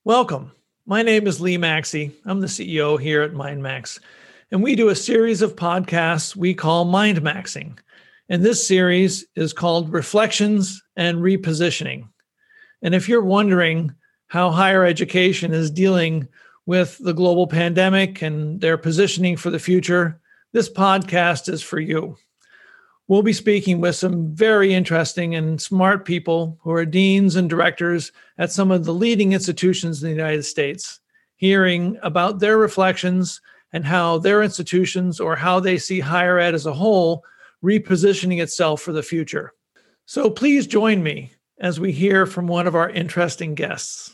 Welcome. My name is Lee Maxey. I'm the CEO here at MindMax, and we do a series of podcasts we call Mind Maxing. And this series is called Reflections and Repositioning. And if you're wondering how higher education is dealing with the global pandemic and their positioning for the future, this podcast is for you. We'll be speaking with some very interesting and smart people who are deans and directors at some of the leading institutions in the United States, hearing about their reflections and how their institutions or how they see higher ed as a whole repositioning itself for the future. So please join me as we hear from one of our interesting guests.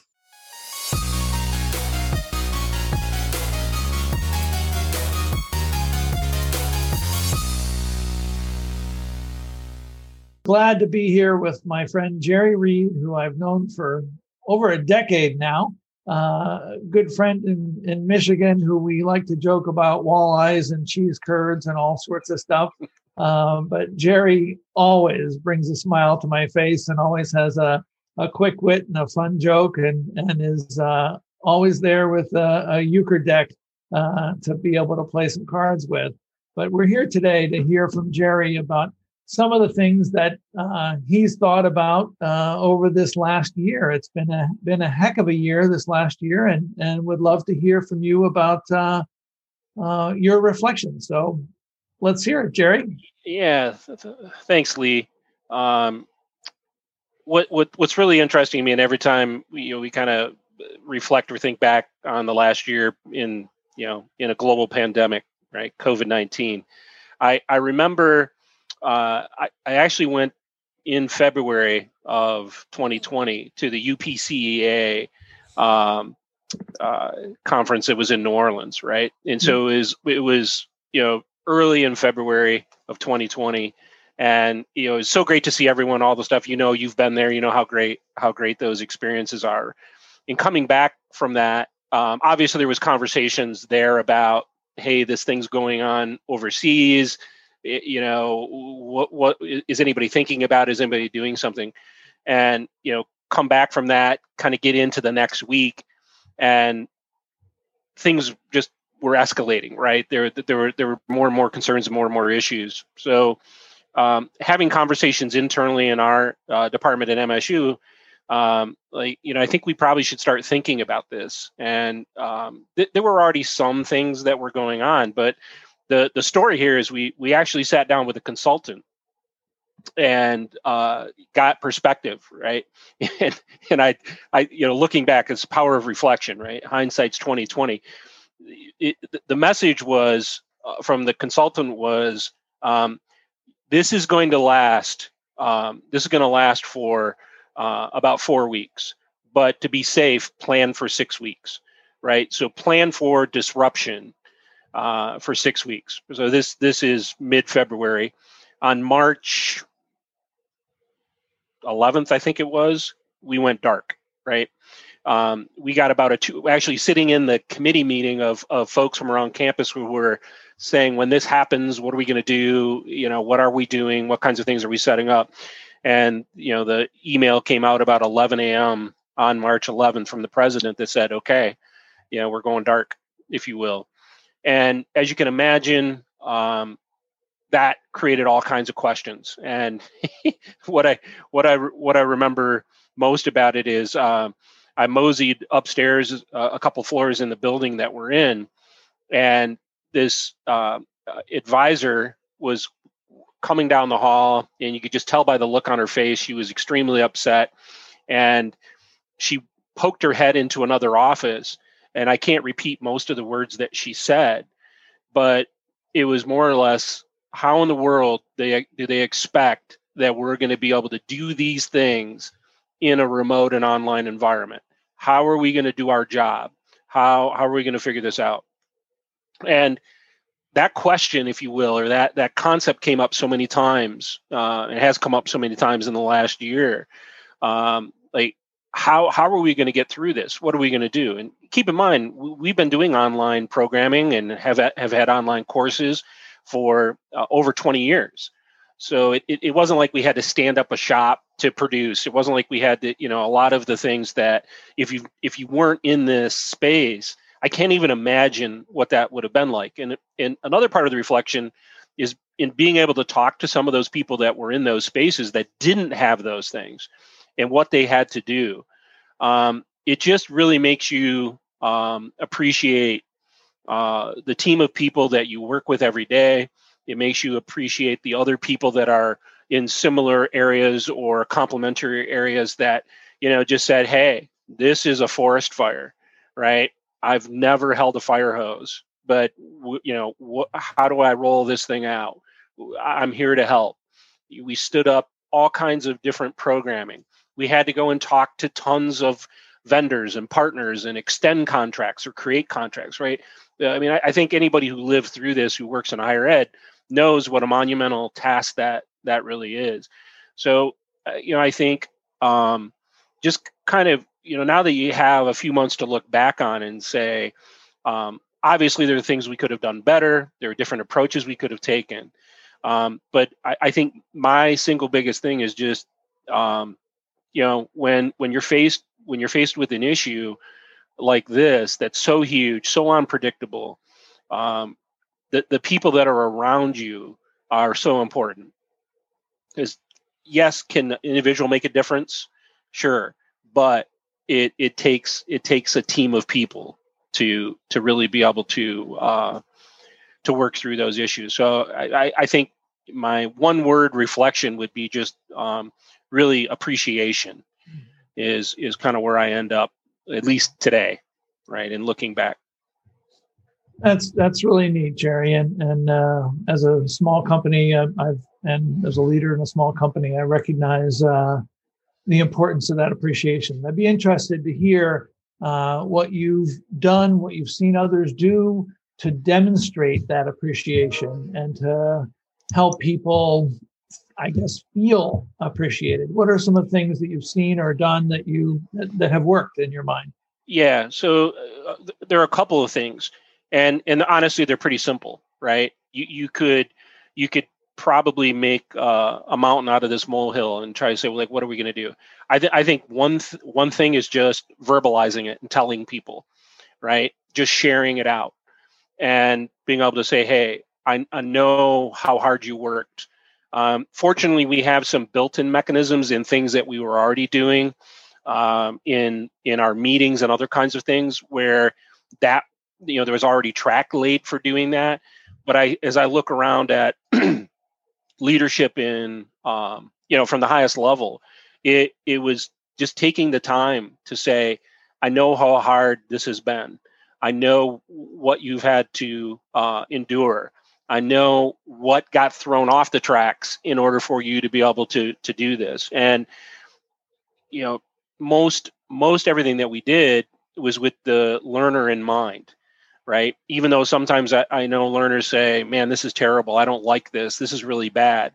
Glad to be here with my friend Jerry Reed, who I've known for over a decade now. Good friend in Michigan, who we like to joke about walleyes and cheese curds and all sorts of stuff. But Jerry always brings a smile to my face and always has a quick wit and a fun joke and is always there with a euchre deck to be able to play some cards with. But we're here today to hear from Jerry about some of the things that he's thought about over this last year. It's been a heck of a year this last year, and would love to hear from you about your reflections. So let's hear it, Jerry. Yeah, thanks, Lee. What's really interesting to me, and every time we kind of reflect or think back on the last year in a global pandemic, right? COVID-19. I remember. I actually went in February of 2020 to the UPCEA conference that was in New Orleans, right? And so it was early in February of 2020, and it was so great to see everyone, all the stuff. You've been there, how great those experiences are. And coming back from that, obviously there was conversations there about, hey, this thing's going on overseas. What is anybody thinking about? Is anybody doing something? And come back from that, kind of get into the next week, and things just were escalating. Right there were more and more concerns and more issues. So having conversations internally in our department at MSU, I think we probably should start thinking about this. And there were already some things that were going on, but the story here is we actually sat down with a consultant and got perspective, right? and I looking back, it's power of reflection, right? Hindsight's 2020. The message was from the consultant was this is going to last. This is going to last for about 4 weeks, but to be safe, plan for 6 weeks, right? So plan for disruption. For 6 weeks. So this is mid-February. On March 11th, I think it was, we went dark, right? We got about actually sitting in the committee meeting of folks from around campus who were saying, when this happens, what are we going to do? What are we doing? What kinds of things are we setting up? And, the email came out about 11 a.m. on March 11th from the president that said, okay, we're going dark, if you will. And as you can imagine, that created all kinds of questions. And what I remember most about it is I moseyed upstairs a couple floors in the building that we're in, and this advisor was coming down the hall, and you could just tell by the look on her face she was extremely upset, and she poked her head into another office. And I can't repeat most of the words that she said, but it was more or less, how in the world do they expect that we're going to be able to do these things in a remote and online environment? How are we going to do our job? How are we going to figure this out? And that question, if you will, or that concept came up so many times. It has come up so many times in the last year. How are we going to get through this? What are we going to do? And keep in mind, we've been doing online programming and have had online courses for over 20 years. So it wasn't like we had to stand up a shop to produce. It wasn't like we had to, a lot of the things that if you weren't in this space, I can't even imagine what that would have been like. And another part of the reflection is in being able to talk to some of those people that were in those spaces that didn't have those things and what they had to do. It just really makes you appreciate the team of people that you work with every day. It makes you appreciate the other people that are in similar areas or complementary areas that, just said, hey, this is a forest fire, right? I've never held a fire hose, but how do I roll this thing out? I'm here to help. We stood up all kinds of different programming. We had to go and talk to tons of vendors and partners and extend contracts or create contracts, right? I mean, I think anybody who lived through this, who works in higher ed, knows what a monumental task that really is. So, I think just kind of, now that you have a few months to look back on and say, obviously there are things we could have done better. There are different approaches we could have taken. But I think my single biggest thing is just, when you're faced with an issue like this that's so huge, so unpredictable, the people that are around you are so important. Because yes, can an individual make a difference? Sure, but it takes a team of people to really be able to work through those issues. So I think my one word reflection would be just really appreciation is kind of where I end up, at least today, right? And looking back. That's really neat, Jerry. And as a small company, and as a leader in a small company, I recognize the importance of that appreciation. I'd be interested to hear what you've done, what you've seen others do to demonstrate that appreciation and to help people, I guess, feel appreciated. What are some of the things that you've seen or done that have worked in your mind? Yeah, so there are a couple of things. And honestly, they're pretty simple, right? You could probably make a mountain out of this molehill and try to say, well, like, what are we going to do? I think one thing is just verbalizing it and telling people, right? Just sharing it out and being able to say, hey, I know how hard you worked. Fortunately, we have some built-in mechanisms in things that we were already doing in our meetings and other kinds of things where that, there was already track laid for doing that. But as I look around at leadership in, from the highest level, it was just taking the time to say, I know how hard this has been. I know what you've had to endure. I know what got thrown off the tracks in order for you to be able to do this. And, most everything that we did was with the learner in mind. Right. Even though sometimes I know learners say, man, this is terrible. I don't like this. This is really bad.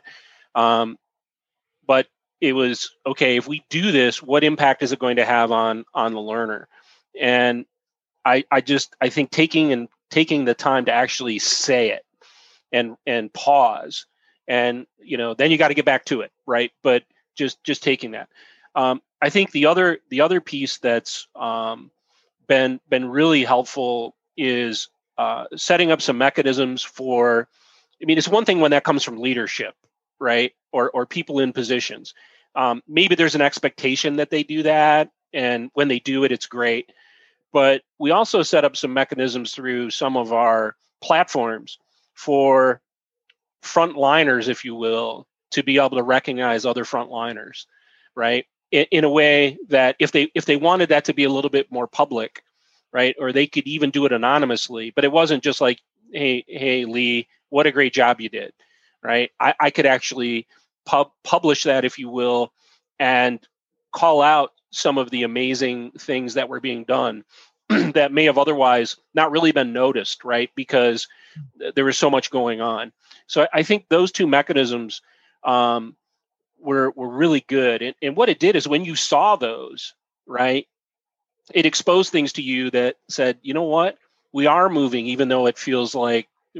But it was, okay, if we do this, what impact is it going to have on the learner? And I think taking the time to actually say it and pause and, then you got to get back to it. Right. But just taking that. I think the other piece that's been really helpful is setting up some mechanisms for, it's one thing when that comes from leadership, right? Or people in positions. Maybe there's an expectation that they do that. And when they do it, it's great. But we also set up some mechanisms through some of our platforms for frontliners, if you will, to be able to recognize other frontliners, right? In a way that if they wanted that to be a little bit more public, right? Or they could even do it anonymously, but it wasn't just like, hey, Lee, what a great job you did, right? I could actually publish that, if you will, and call out some of the amazing things that were being done that may have otherwise not really been noticed, right? Because there was so much going on. So I think those two mechanisms were really good. And what it did is when you saw those, right, it exposed things to you that said, you know what, we are moving, even though it feels like we've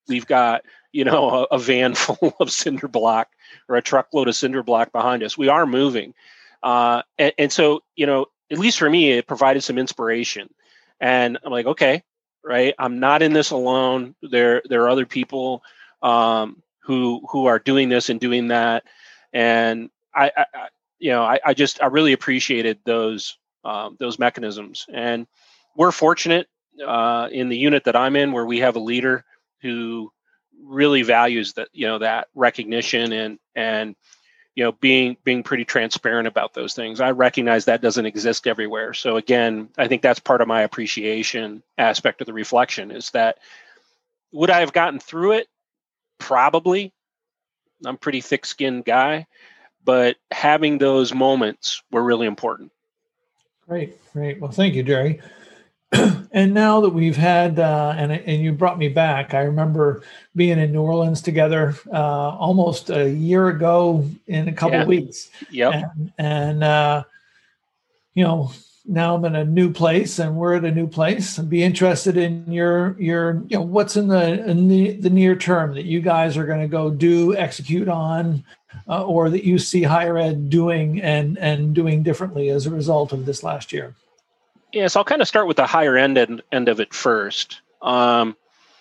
we've got, a van full of cinder block or a truckload of cinder block behind us. We are moving. And so, at least for me, it provided some inspiration. And I'm like, okay, right. I'm not in this alone. There are other people who are doing this and doing that. And I really appreciated those mechanisms. And we're fortunate in the unit that I'm in, where we have a leader who really values that recognition and being pretty transparent about those things. I recognize that doesn't exist everywhere. So again, I think that's part of my appreciation aspect of the reflection, is that would I have gotten through it? Probably. I'm a pretty thick-skinned guy, but having those moments were really important. Great. Well, thank you, Jerry. And now that we've had, and you brought me back, I remember being in New Orleans together almost a year ago in a couple of weeks. Yep. And now I'm in a new place, and we're at a new place. I'd be interested in your what's in the near term that you guys are going to go do, execute on, or that you see higher ed doing and doing differently as a result of this last year. Yeah, so I'll kind of start with the higher end of it first. What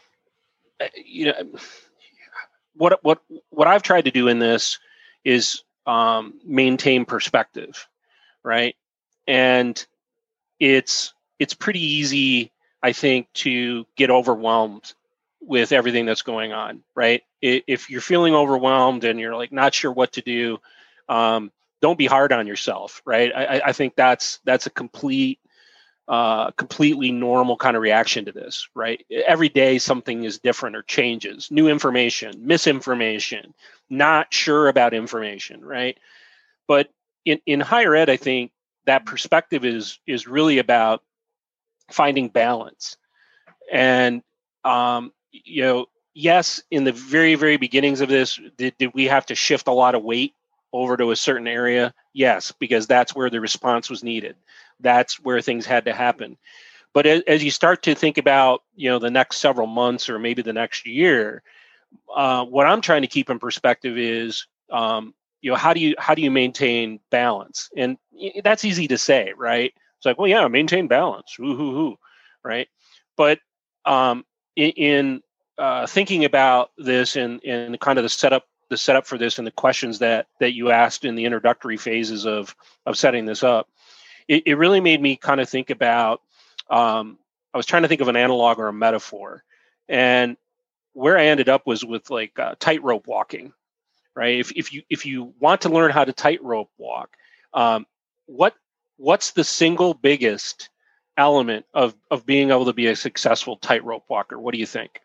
I've tried to do in this is maintain perspective, right? And it's pretty easy, I think, to get overwhelmed with everything that's going on, right? If you're feeling overwhelmed and you're like not sure what to do, don't be hard on yourself, right? I think that's a completely normal kind of reaction to this, right? Every day something is different or changes, new information, misinformation, not sure about information, right? But in higher ed, I think that perspective is really about finding balance. And yes, in the very, very beginnings of this, did we have to shift a lot of weight over to a certain area? Yes, because that's where the response was needed. That's where things had to happen. But as you start to think about, the next several months or maybe the next year, what I'm trying to keep in perspective is, how do you maintain balance? And that's easy to say, right? It's like, well, yeah, maintain balance, right? But in thinking about this and kind of the setup for this and the questions that you asked in the introductory phases of setting this up, it really made me kind of think about, I was trying to think of an analog or a metaphor, and where I ended up was with like tightrope walking, right? If you want to learn how to tightrope walk, what's the single biggest element of being able to be a successful tightrope walker? What do you think?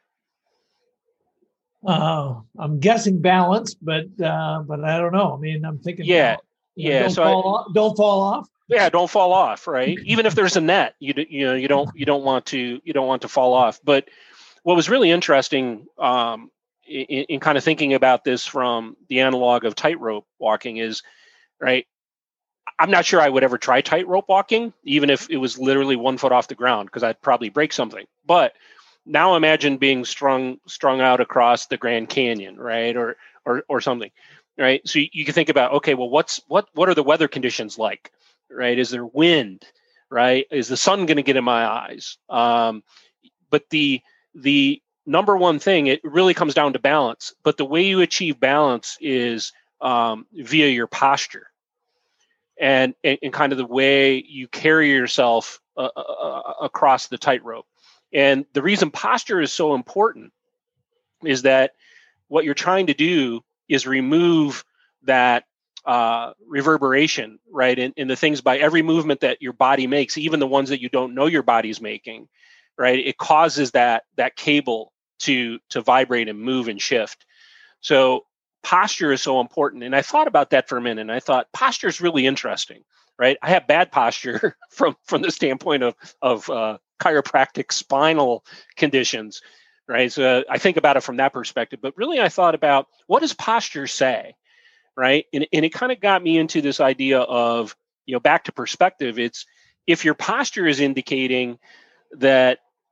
I'm guessing balance, but I don't know. I mean, I'm thinking, don't fall off. Yeah, don't fall off, right? Even if there's a net, you don't want to fall off. But what was really interesting in kind of thinking about this from the analog of tightrope walking is, right, I'm not sure I would ever try tightrope walking, even if it was literally 1 foot off the ground, because I'd probably break something. But now imagine being strung out across the Grand Canyon, right, or something, right? So you can think about, okay, well, what are the weather conditions like, right? Is there wind, right? Is the sun going to get in my eyes? But the number one thing, it really comes down to balance. But the way you achieve balance is via your posture and kind of the way you carry yourself across the tightrope. And the reason posture is so important is that what you're trying to do is remove that reverberation, right? In the things by every movement that your body makes, even the ones that you don't know your body's making, right? It causes that cable to vibrate and move and shift. So posture is so important. And I thought about that for a minute, and I thought posture is really interesting, right? I have bad posture from the standpoint of chiropractic spinal conditions, right? So I think about it from that perspective. But really, I thought about, what does posture say, right? And it kind of got me into this idea of, back to perspective. It's, if your posture is indicating that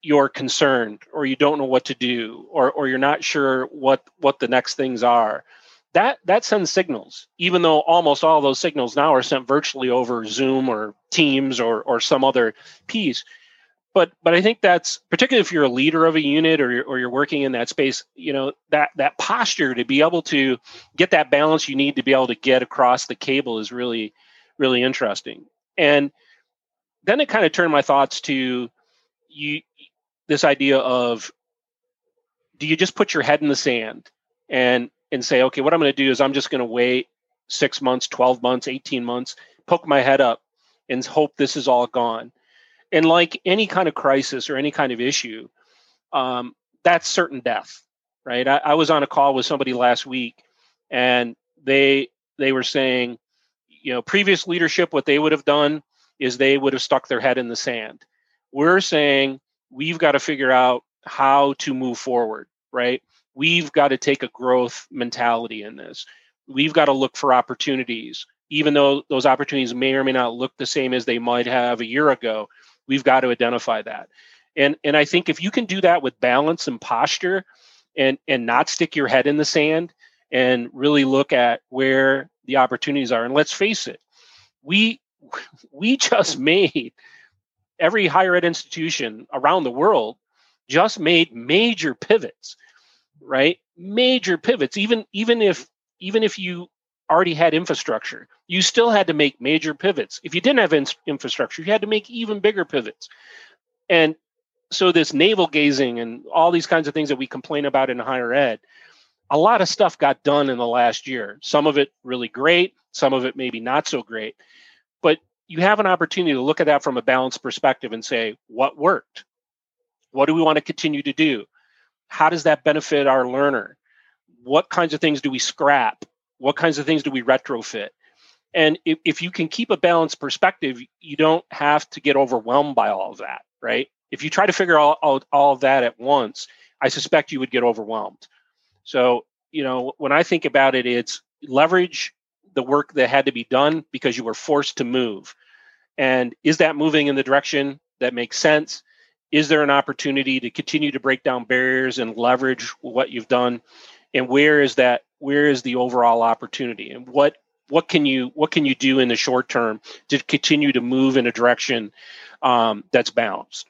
you're concerned, or you don't know what to do, or you're not sure what the next things are, that sends signals, even though almost all those signals now are sent virtually over Zoom or Teams or some other piece. But I think that's, particularly if you're a leader of a unit, or you're working in that space, that posture to be able to get that balance you need to be able to get across the cable is really, really interesting. And then it kind of turned my thoughts to this idea of, do you just put your head in the sand and say, okay, what I'm going to do is I'm just going to wait 6 months, 12 months, 18 months, poke my head up and hope this is all gone. And like any kind of crisis or any kind of issue, that's certain death, right? I was on a call with somebody last week, and they were saying, previous leadership, what they would have done is they would have stuck their head in the sand. We're saying we've got to figure out how to move forward, right? We've got to take a growth mentality in this. We've got to look for opportunities, even though those opportunities may or may not look the same as they might have a year ago. We've got to identify that. And I think if you can do that with balance and posture, and not stick your head in the sand, and really look at where the opportunities are. And let's face it, we just made, every higher ed institution around the world just made major pivots, right? Major pivots. Even if you already had infrastructure, you still had to make major pivots. If you didn't have infrastructure, you had to make even bigger pivots. And so this navel gazing and all these kinds of things that we complain about in higher ed, a lot of stuff got done in the last year. Some of it really great, some of it maybe not so great. But you have an opportunity to look at that from a balanced perspective and say, what worked? What do we want to continue to do? How does that benefit our learner? What kinds of things do we scrap? What kinds of things do we retrofit? And if you can keep a balanced perspective, you don't have to get overwhelmed by all of that, right? If you try to figure out all of that at once, I suspect you would get overwhelmed. So, when I think about it, it's leverage the work that had to be done because you were forced to move. And is that moving in the direction that makes sense? Is there an opportunity to continue to break down barriers and leverage what you've done? And where is the overall opportunity? And what can you do in the short term to continue to move in a direction that's balanced?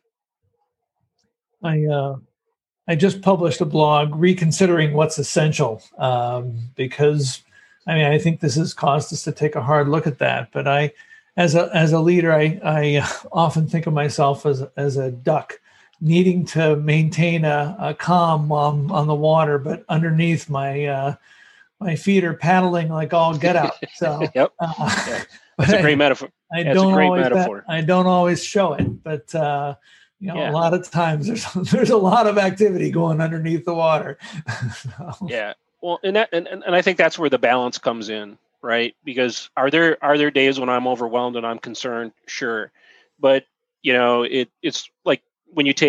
I just published a blog reconsidering what's essential, because I think this has caused us to take a hard look at that. But as a leader, I often think of myself as a duck needing to maintain a calm on the water, but underneath my feet are paddling like all get out. So yep. That's a great metaphor. I don't always show it, but a lot of times there's a lot of activity going underneath the water. So. Yeah. Well, and I think that's where the balance comes in, right? Because are there days when I'm overwhelmed and I'm concerned? Sure. But it's like when you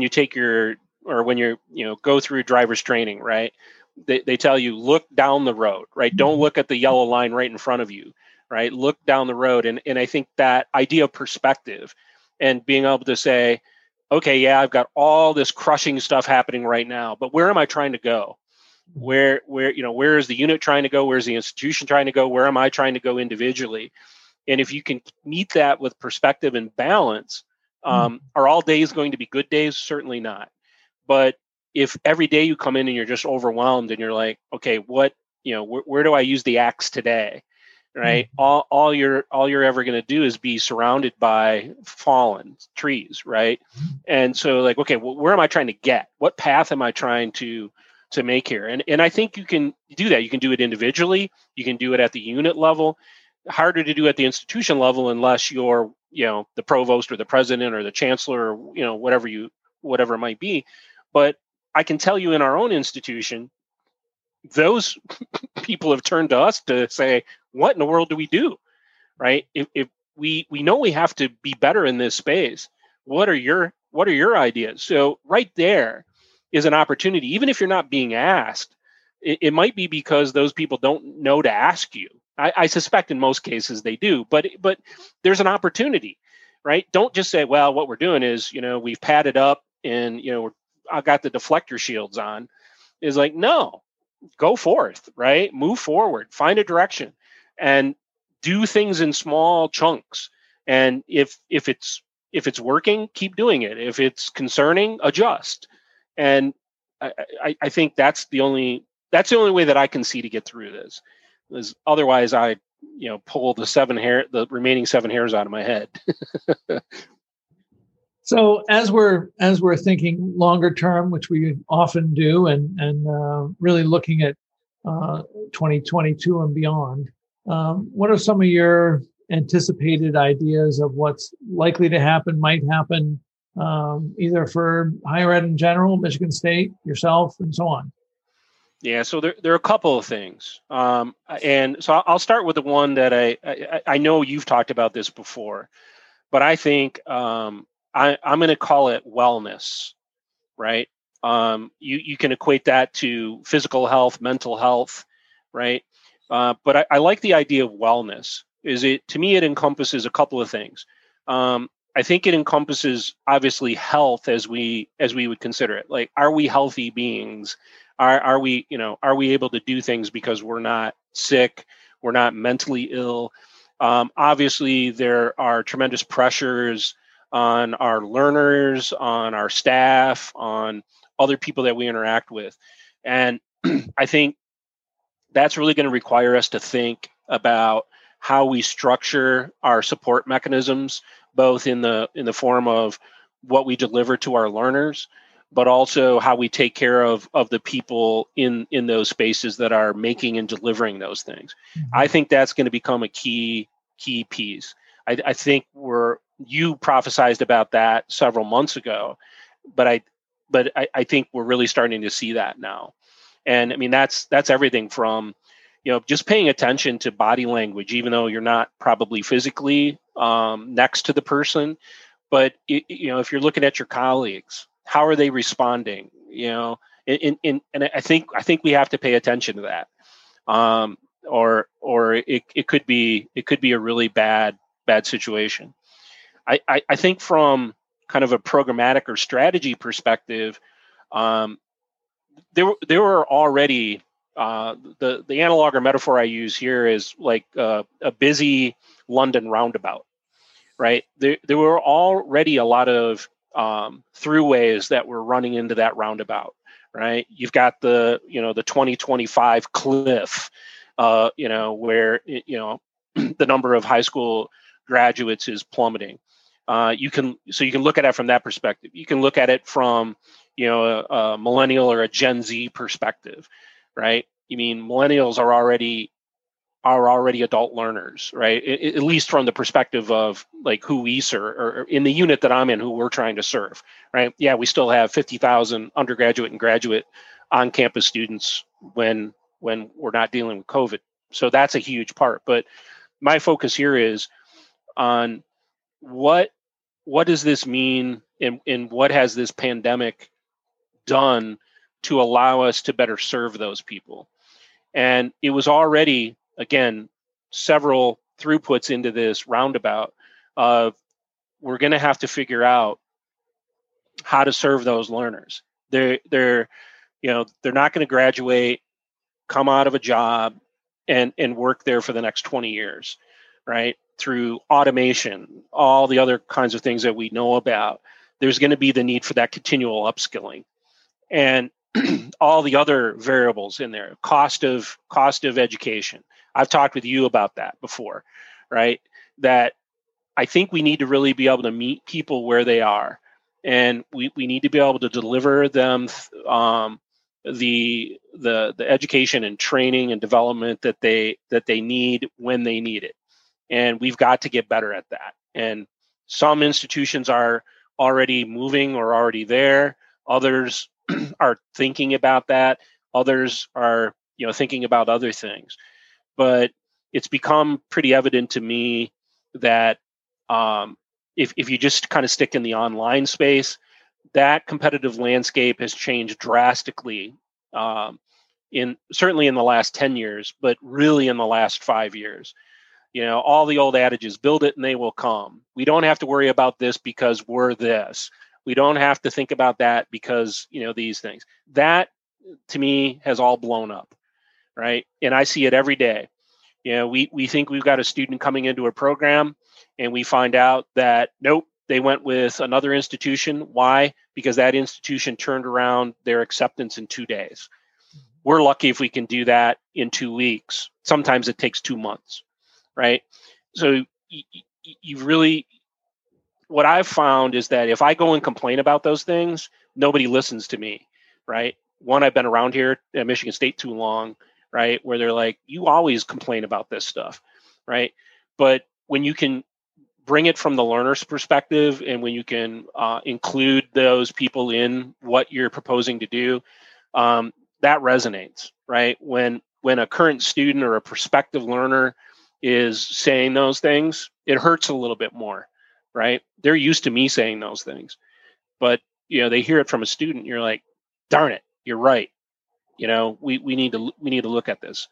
go through driver's training, right? They tell you, look down the road, right? Don't look at the yellow line right in front of you, right? Look down the road. And I think that idea of perspective and being able to say, okay, yeah, I've got all this crushing stuff happening right now, but where am I trying to go? Where is the unit trying to go? Where's the institution trying to go? Where am I trying to go individually? And if you can meet that with perspective and balance, are all days going to be good days? Certainly not. But if every day you come in and you're just overwhelmed and you're like, okay, where do I use the axe today? Right. All you're ever going to do is be surrounded by fallen trees. Right. And so like, okay, well, where am I trying to get? What path am I trying to make here? And I think you can do that. You can do it individually. You can do it at the unit level. Harder to do at the institution level unless you're, the provost or the president or the chancellor or, whatever it might be. But I can tell you in our own institution, those people have turned to us to say, what in the world do we do? Right? If we know we have to be better in this space, what are your ideas? So right there is an opportunity. Even if you're not being asked, it might be because those people don't know to ask you. I suspect in most cases they do, but there's an opportunity, right? Don't just say, well, what we're doing is, we've padded up, and I got the deflector shields on, is like, no, go forth, right? Move forward, find a direction, and do things in small chunks. And if it's working, keep doing it. If it's concerning, adjust. And I think that's the only way that I can see to get through this. Is otherwise I pull the remaining 7 hairs out of my head. So as we're thinking longer term, which we often do, and really looking at 2022 and beyond, what are some of your anticipated ideas of what's likely to happen, might happen, either for higher ed in general, Michigan State, yourself, and so on? Yeah, so there are a couple of things, and so I'll start with the one that I know you've talked about this before, but I think I'm going to call it wellness, right? You can equate that to physical health, mental health, right? But I like the idea of wellness. To me, it encompasses a couple of things. I think it encompasses obviously health as we would consider it. Like, are we healthy beings? Are we able to do things because we're not sick, we're not mentally ill? Obviously, there are tremendous pressures on our learners, on our staff, on other people that we interact with. And I think that's really going to require us to think about how we structure our support mechanisms, both in the form of what we deliver to our learners, but also how we take care of the people in those spaces that are making and delivering those things. Mm-hmm. I think that's going to become a key piece. I think you prophesized about that several months ago, but I think we're really starting to see that now. And I mean, that's everything from, just paying attention to body language, even though you're not probably physically next to the person, but if you're looking at your colleagues, how are they responding? And I think we have to pay attention to that. Or it could be a really bad situation. I think from kind of a programmatic or strategy perspective, there were already the analog or metaphor I use here is like a busy London roundabout, right? There were already a lot of throughways that were running into that roundabout, right? You've got the 2025 cliff, where the number of high school graduates is plummeting. You can look at it from that perspective. You can look at it from a millennial or a Gen Z perspective, right? I mean, millennials are already adult learners, right? At least from the perspective of like who we serve, or in the unit that I'm in, who we're trying to serve, right? Yeah, we still have 50,000 undergraduate and graduate on-campus students when we're not dealing with COVID. So that's a huge part. But my focus here is on what does this mean, and what has this pandemic done to allow us to better serve those people? And it was already, again, several throughputs into this roundabout of we're going to have to figure out how to serve those learners. They're not going to graduate, come out of a job, and work there for the next 20 years, right? Through automation, all the other kinds of things that we know about, there's going to be the need for that continual upskilling, and all the other variables in there. Cost of education. I've talked with you about that before, right? That I think we need to really be able to meet people where they are, and we need to be able to deliver them the education and training and development that they need when they need it. And we've got to get better at that. And some institutions are already moving or already there. Others are thinking about that. Others are, thinking about other things. But it's become pretty evident to me that if you just kind of stick in the online space, that competitive landscape has changed drastically, certainly in the last 10 years, but really in the last 5 years. All the old adages, build it and they will come. We don't have to worry about this because we're this. We don't have to think about that because, these things. That, to me, has all blown up, right? And I see it every day. We think we've got a student coming into a program, and we find out that, nope, they went with another institution. Why? Because that institution turned around their acceptance in 2 days. We're lucky if we can do that in 2 weeks. Sometimes it takes 2 months, right? So you really, what I've found is that if I go and complain about those things, nobody listens to me, right? One, I've been around here at Michigan State too long, right? Where they're like, you always complain about this stuff, right? But when you can bring it from the learner's perspective, and when you can include those people in what you're proposing to do, that resonates, right? When a current student or a prospective learner is saying those things, it hurts a little bit more, right? They're used to me saying those things, but they hear it from a student. You're like, darn it, you're right. We need to look at this.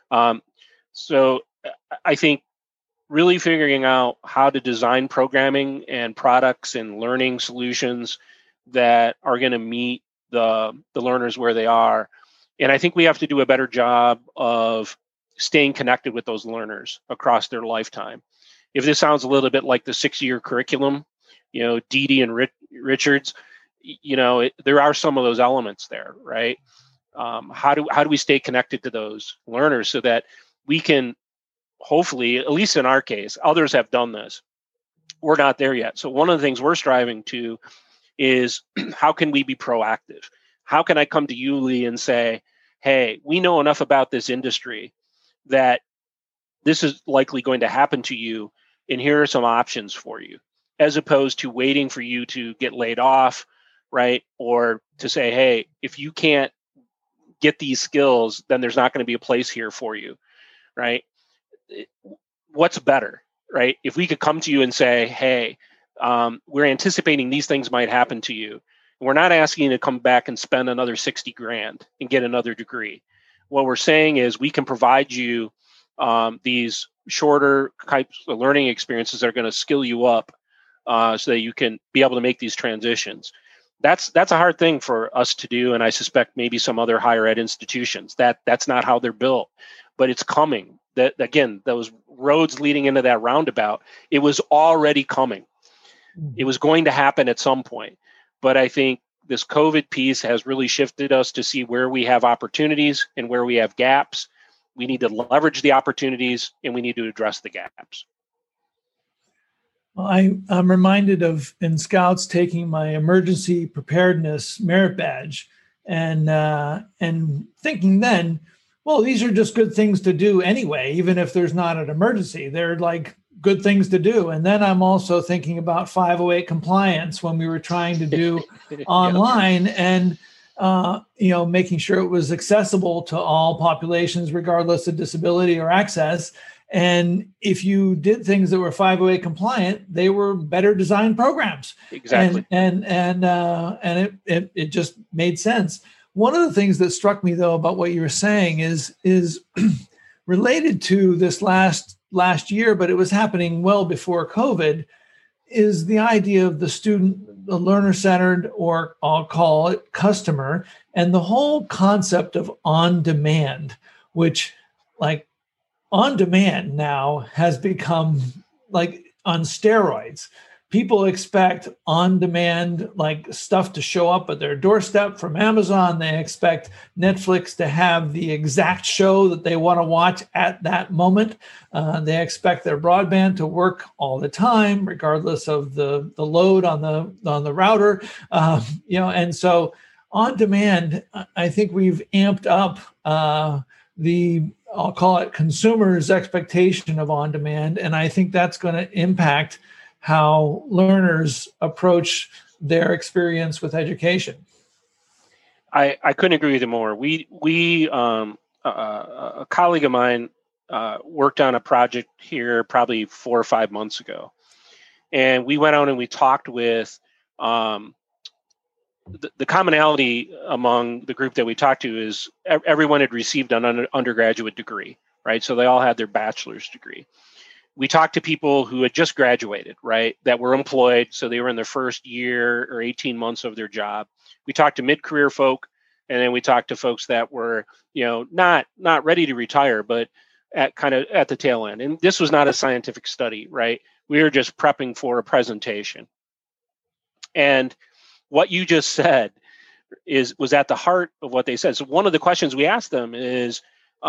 So I think really figuring out how to design programming and products and learning solutions that are going to meet the learners where they are. And I think we have to do a better job of staying connected with those learners across their lifetime. If this sounds a little bit like the 6-year curriculum, Dede and Richards, there are some of those elements there, right? How do we stay connected to those learners so that we can hopefully, at least in our case, others have done this. We're not there yet. So one of the things we're striving to is how can we be proactive? How can I come to you, Lee, and say, hey, we know enough about this industry that this is likely going to happen to you, and here are some options for you, as opposed to waiting for you to get laid off, right? Or to say, hey, if you can't get these skills, then there's not going to be a place here for you, right? What's better, right? If we could come to you and say, hey, we're anticipating these things might happen to you. We're not asking you to come back and spend another 60 grand and get another degree. What we're saying is we can provide you these shorter types of learning experiences that are going to skill you up so that you can be able to make these transitions. That's a hard thing for us to do, and I suspect maybe some other higher ed institutions. That's not how they're built, but it's coming. That again, those roads leading into that roundabout, it was already coming. It was going to happen at some point. But I think this COVID piece has really shifted us to see where we have opportunities and where we have gaps. We need to leverage the opportunities, and we need to address the gaps. Well, I'm reminded of in Scouts taking my emergency preparedness merit badge and thinking then, well, these are just good things to do anyway, even if there's not an emergency. They're like good things to do. And then I'm also thinking about 508 compliance when we were trying to do online and making sure it was accessible to all populations, regardless of disability or access. And if you did things that were 508 compliant, they were better designed programs. Exactly. And it just made sense. One of the things that struck me though about what you were saying is related to this last year, but it was happening well before COVID, is the idea of the learner-centered, or I'll call it customer, and the whole concept of on-demand, which like on-demand now has become like on steroids. People expect on-demand like stuff to show up at their doorstep from Amazon. They expect Netflix to have the exact show that they want to watch at that moment. They expect their broadband to work all the time, regardless of the load on the router. And so on-demand, I think we've amped up I'll call it consumers' expectation of on-demand, and I think that's going to impact how learners approach their experience with education. I couldn't agree with you more. A colleague of mine worked on a project here probably 4 or 5 months ago, and we went out and we talked with the commonality among the group that we talked to is everyone had received an undergraduate degree, right? So they all had their bachelor's degree. We talked to people who had just graduated, right, that were employed, so they were in their first year or 18 months of their job. We talked to mid-career folk, and then we talked to folks that were, not ready to retire, but at the tail end. And this was not a scientific study, right? We were just prepping for a presentation. And what you just said was at the heart of what they said. So one of the questions we asked them is,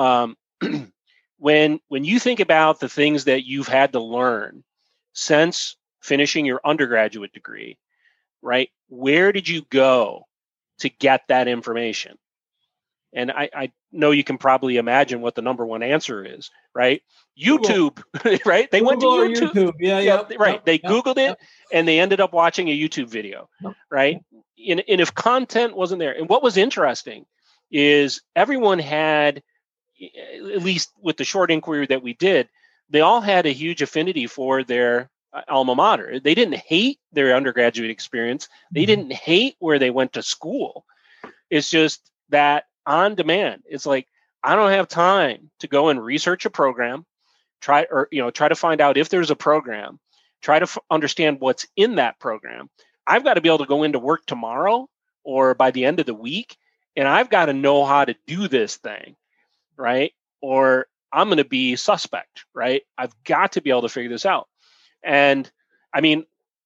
when you think about the things that you've had to learn since finishing your undergraduate degree, right? Where did you go to get that information? And I know you can probably imagine what the number one answer is, right? YouTube, right? They went to YouTube. Yeah, right. They Googled it and they ended up watching a YouTube video, right? And if content wasn't there, and what was interesting is everyone had, at least with the short inquiry that we did, they all had a huge affinity for their alma mater. They didn't hate their undergraduate experience. They didn't hate where they went to school. It's just that on demand, it's like, I don't have time to go and research a program, try to find out if there's a program, try to understand what's in that program. I've got to be able to go into work tomorrow or by the end of the week, and I've got to know how to do this thing, right? Or I'm going to be suspect, right? I've got to be able to figure this out. And I mean,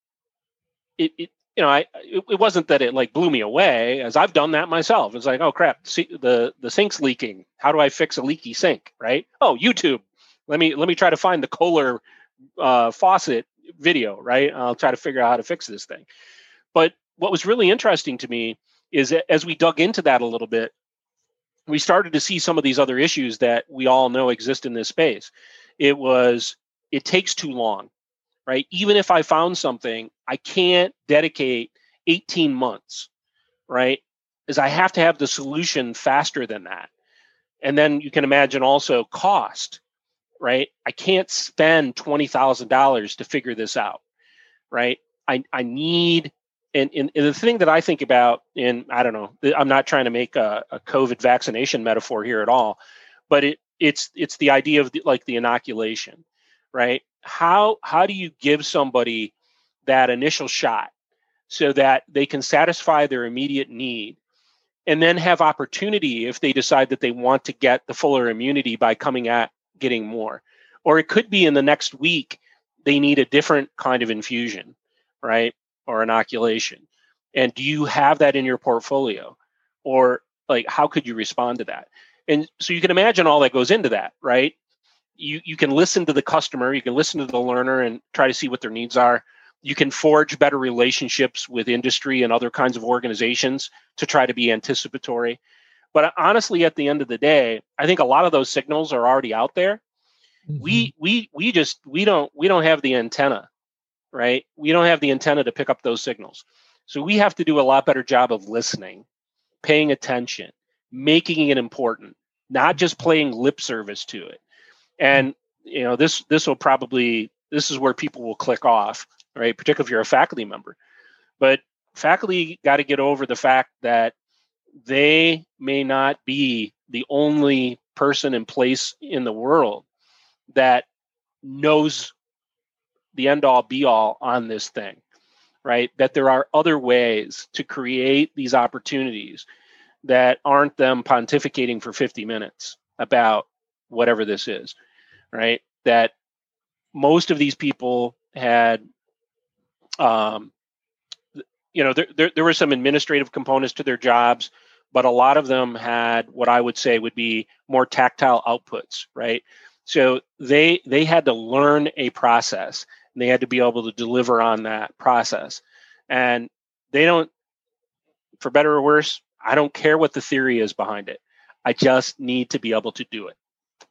it wasn't that it like blew me away, as I've done that myself. It's like, oh crap, see, the sink's leaking. How do I fix a leaky sink, right? Oh, YouTube. Let me try to find the Kohler faucet video, right? I'll try to figure out how to fix this thing. But what was really interesting to me is that as we dug into that a little bit, we started to see some of these other issues that we all know exist in this space. It takes too long, right? Even if I found something, I can't dedicate 18 months, right? Because I have to have the solution faster than that. And then you can imagine also cost, right? I can't spend $20,000 to figure this out, right? I need, and the thing that I think about, and I don't know, I'm not trying to make a COVID vaccination metaphor here at all, but it's the idea of the inoculation, right? How do you give somebody that initial shot so that they can satisfy their immediate need and then have opportunity if they decide that they want to get the fuller immunity by getting more? Or it could be in the next week, they need a different kind of infusion, right? Or inoculation. And do you have that in your portfolio? Or like, how could you respond to that? And so you can imagine all that goes into that, right? You can listen to the customer, you can listen to the learner and try to see what their needs are. You can forge better relationships with industry and other kinds of organizations to try to be anticipatory. But honestly, at the end of the day, I think a lot of those signals are already out there. Mm-hmm. We don't have the antenna, right? We don't have the antenna to pick up those signals. So we have to do a lot better job of listening, paying attention, making it important, not just playing lip service to it. And this is where people will click off, right? Particularly if you're a faculty member. But faculty got to get over the fact that they may not be the only person in place in the world that knows the end all be all on this thing, right? That there are other ways to create these opportunities that aren't them pontificating for 50 minutes about whatever this is, right? That most of these people had, there were some administrative components to their jobs, but a lot of them had what I would say would be more tactile outputs, right? So they had to learn a process and they had to be able to deliver on that process. And they don't, for better or worse, I don't care what the theory is behind it. I just need to be able to do it.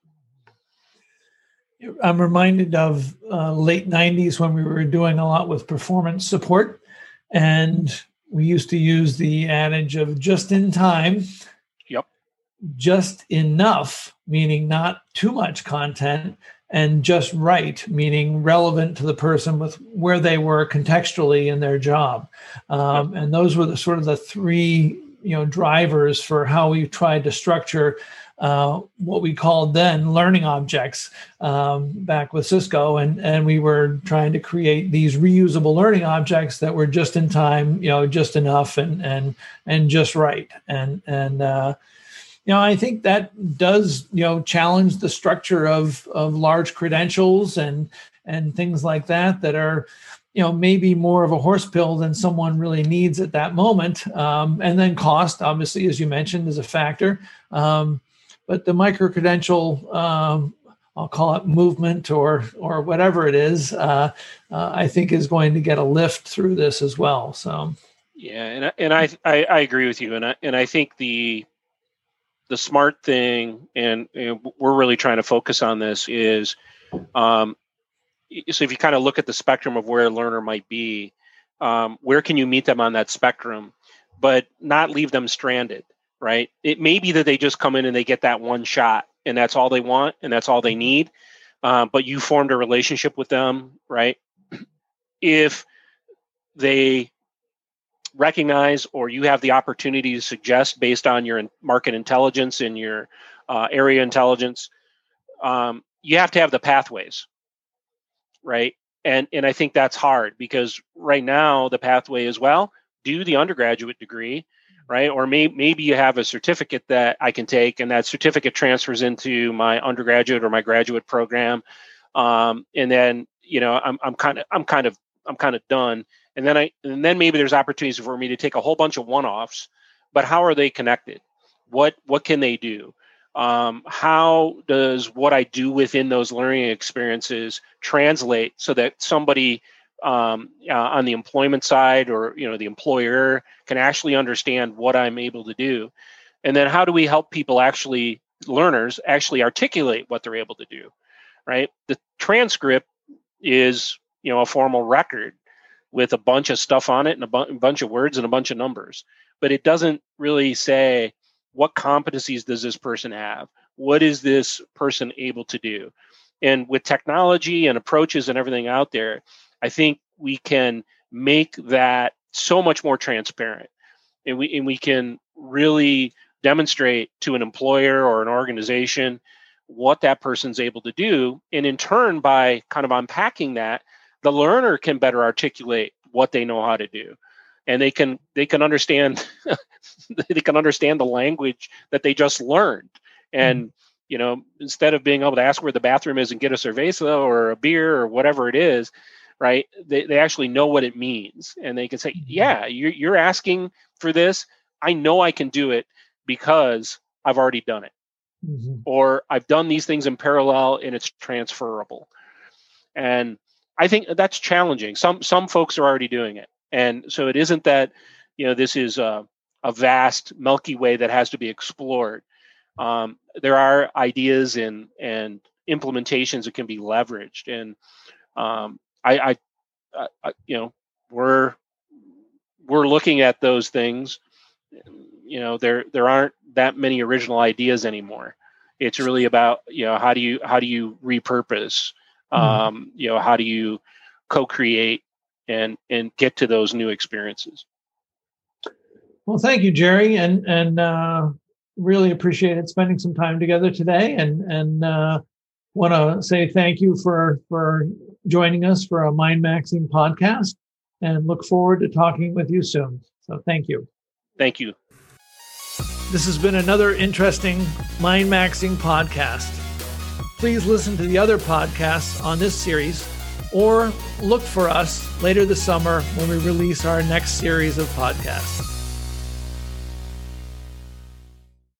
I'm reminded of late 90s when we were doing a lot with performance support. And we used to use the adage of just in time. Yep. Just enough, meaning not too much content, and just right, meaning relevant to the person with where they were contextually in their job. And those were the sort of the three drivers for how we tried to structure what we called then learning objects back with Cisco, and we were trying to create these reusable learning objects that were just in time, just enough and just right. And I think that does challenge the structure of large credentials and things like that are maybe more of a horse pill than someone really needs at that moment. And then cost, obviously, as you mentioned, is a factor. But the micro-credential, I'll call it movement or whatever it is, I think is going to get a lift through this as well. So, yeah, and I agree with you, and I think the smart thing, and we're really trying to focus on this is, so if you kind of look at the spectrum of where a learner might be, where can you meet them on that spectrum, but not leave them stranded? Right? It may be that they just come in and they get that one shot and that's all they want and that's all they need. But you formed a relationship with them, right? If they recognize or you have the opportunity to suggest based on your market intelligence and your area intelligence, you have to have the pathways, right? And I think that's hard because right now the pathway is, well, do the undergraduate degree, right? Or maybe you have a certificate that I can take, and that certificate transfers into my undergraduate or my graduate program, and then I'm kind of done. And then maybe there's opportunities for me to take a whole bunch of one-offs, but how are they connected? What can they do? How does what I do within those learning experiences translate so that somebody on the employment side or the employer can actually understand what I'm able to do? And then how do we help people learners actually articulate what they're able to do, right? The transcript is a formal record with a bunch of stuff on it and a bunch of words and a bunch of numbers, but it doesn't really say what competencies does this person have? What is this person able to do? And with technology and approaches and everything out there, I think we can make that so much more transparent, and we can really demonstrate to an employer or an organization what that person's able to do. And in turn, by kind of unpacking that, the learner can better articulate what they know how to do, and they can understand they can understand the language that they just learned. And instead of being able to ask where the bathroom is and get a cerveza or a beer or whatever it is, right? They actually know what it means, and they can say, yeah, you're asking for this. I know I can do it because I've already done it. Mm-hmm. Or I've done these things in parallel and it's transferable. And I think that's challenging. Some folks are already doing it. And so it isn't that, this is a vast Milky Way that has to be explored. There are ideas and implementations that can be leveraged. And we're looking at those things. There aren't that many original ideas anymore. It's really about how do you repurpose, how do you co-create and get to those new experiences. Well, thank you, Jerry, and really appreciated spending some time together today, and want to say thank you for joining us for a Mind Maxing podcast, and look forward to talking with you soon. So thank you. Thank you. This has been another interesting Mind Maxing podcast. Please listen to the other podcasts on this series, or look for us later this summer when we release our next series of podcasts.